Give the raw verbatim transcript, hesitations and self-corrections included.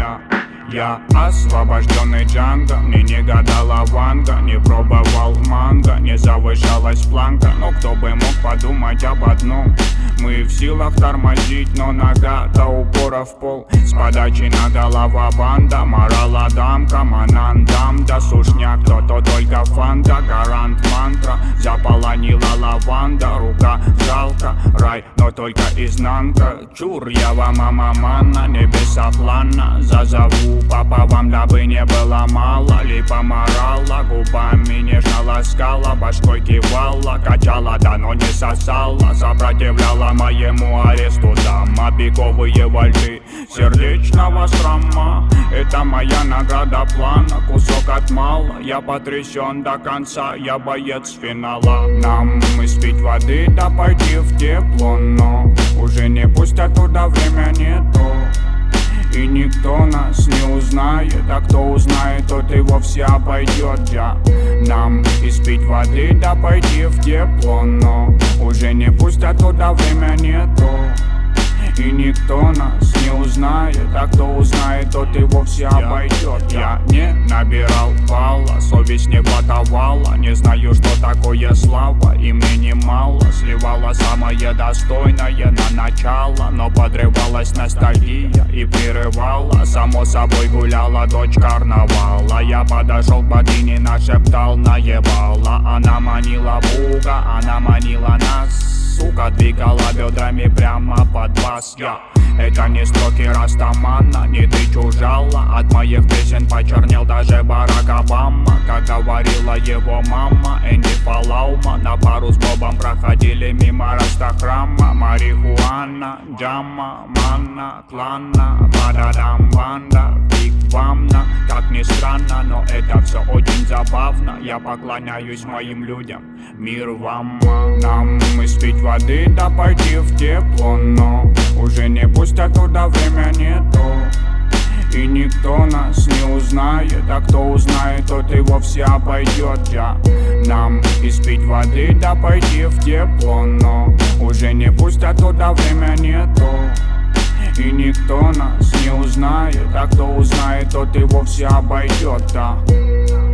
я Я освобожденный Джанго, мне не гадала Ванга, не пробовал манго, не завышалась планка. Но кто бы мог подумать об одном: мы в силах тормозить, но нога до упора в пол. С подачи на голова банда, морала дамка, манандам, да сушняк, кто-то только фанта, гарант мантра. Заполонила лаванда, рука жалко, рай, но только изнанка. Чур, я вам мама манна, небеса плана, зазову папа вам, дабы не было мало. Липа морала, губами нежно ласкала, башкой кивала, качала, да но не сосала. Сопротивляла моему аресту дама, пиковые вольты сердечного шрама. Это моя награда плана, кусок от мала. Я потрясен до конца, я боец финала. Нам испить воды, да пойти в тепло, но уже не пустят туда, время не то. И никто нас не узнает, а кто узнает, тот и вовсе обойдет. Я нам испить воды, да пойти в тепло, но уже не пустят туда, время не то. И никто нас не узнает, а кто узнает, тот и вовсе обойдет. Я не набирал балла, совесть не хватовала. Не знаю, что такое слава, и мне немало. Сливала самое достойное на начало, но подрывалась ностальгия и прерывала. Само собой гуляла дочь карнавала. Я подошел к богине, нашептал, наебала. Она манила Бога, она манила нас. Сука, двигала бедрами прямо под вас. Я это не строки Растамана, не ты чужала. От моих песен почернел даже Барак Обама. Как говорила его мама, Энди Фалаума. На пару с Бобом проходили мимо Растахрама. Марихуана, джама, манна, клана, бададам, банда, биг вамна. Как ни странно, но это все очень забавно. Я поклоняюсь моим людям, мир вам. Нам испить воды, да пойти в тепло, но уже не пустят туда, время не то. И никто нас не узнает, а кто узнает, тот и вовсе обойдет. Я нам испить воды, да пойти в тепло, но уже не пустят туда, время не то. И никто нас не узнает, а кто узнает, тот и вовсе обойдет, да.